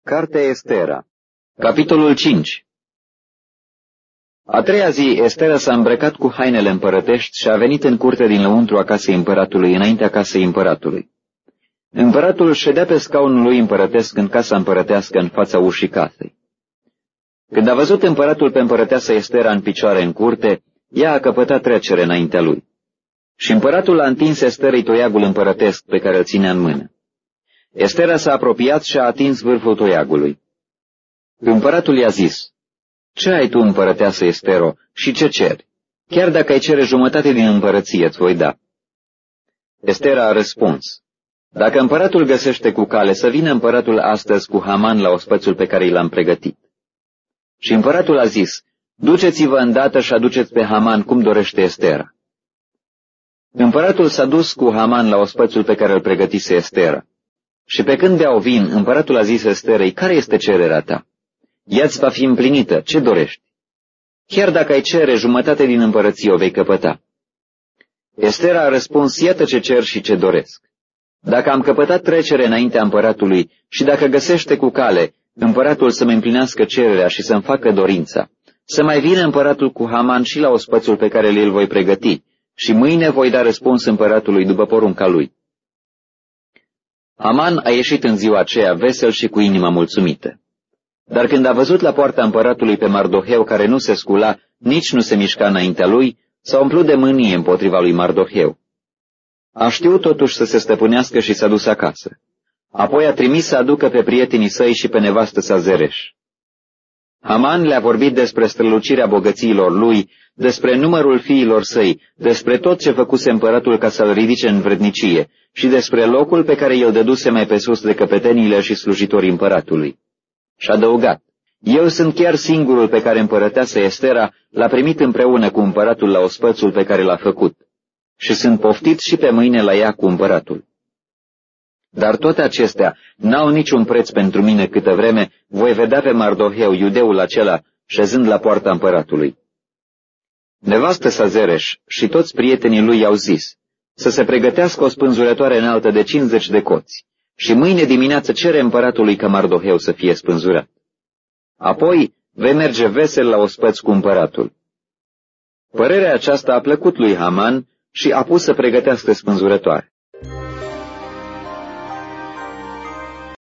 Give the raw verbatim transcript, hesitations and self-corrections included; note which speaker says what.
Speaker 1: Cartea Estera, capitolul cinci. A treia zi, Estera s-a îmbrăcat cu hainele împărătești și a venit în curte din lăuntru a casei împăratului, înaintea casei împăratului. Împăratul ședea pe scaunul lui împărătesc în casa împărătească în fața ușii casei. Când a văzut împăratul pe împărăteasa Estera în picioare în curte, ea a căpătat trecere înaintea lui. Și împăratul a întins Esterei toiagul împărătesc pe care îl ținea în mână. Estera s-a apropiat și a atins vârful toiagului. Împăratul i-a zis: "Ce ai tu, împărăteasă Estero, și ce ceri? Chiar dacă ai cere jumătate din împărăție, îți voi da." Estera a răspuns: "Dacă împăratul găsește cu cale, să vină împăratul astăzi cu Haman la ospățul pe care i l-am pregătit." Și împăratul a zis: "Duceți-vă îndată și aduceți pe Haman cum dorește Estera." Împăratul s-a dus cu Haman la ospățul pe care îl pregătise Estera. Și pe când beau vin, împăratul a zis Esterei: "Care este cererea ta? Ea-ți va fi împlinită, ce dorești? Chiar dacă ai cere jumătate din împărăție, o vei căpăta." Estera a răspuns: "Iată ce cer și ce doresc. Dacă am căpătat trecere înaintea împăratului și dacă găsește cu cale împăratul să-mi împlinească cererea și să-mi facă dorința, să mai vină împăratul cu Haman și la ospățul pe care îl voi pregăti, și mâine voi da răspuns împăratului după porunca lui." Haman a ieșit în ziua aceea vesel și cu inima mulțumită. Dar când a văzut la poarta împăratului pe Mardoheu, care nu se scula, nici nu se mișca înaintea lui, s-a umplut de mânie împotriva lui Mardoheu. A știut totuși să se stăpânească și s-a dus acasă. Apoi a trimis să aducă pe prietenii săi și pe nevastă sa Zereș. Haman le-a vorbit despre strălucirea bogățiilor lui, despre numărul fiilor săi, despre tot ce făcuse împăratul ca să-l ridice în vrednicie și despre locul pe care el dăduse mai pe sus de căpeteniile și slujitorii împăratului. Și a adăugat: "Eu sunt chiar singurul pe care împărăteasa Estera l-a primit împreună cu împăratul la ospățul pe care l-a făcut și sunt poftit și pe mâine la ea cu împăratul. Dar toate acestea n-au niciun preț pentru mine câtă vreme voi vedea pe Mardoheu, iudeul acela, șezând la poarta împăratului." Nevastă sa Zereș și toți prietenii lui i-au zis să se pregătească o spânzurătoare înaltă de cincizeci de coți și mâine dimineață cere împăratului ca Mardoheu să fie spânzurat. Apoi vei merge vesel la ospăț cu împăratul. Părerea aceasta a plăcut lui Haman și a pus să pregătească spânzurătoare.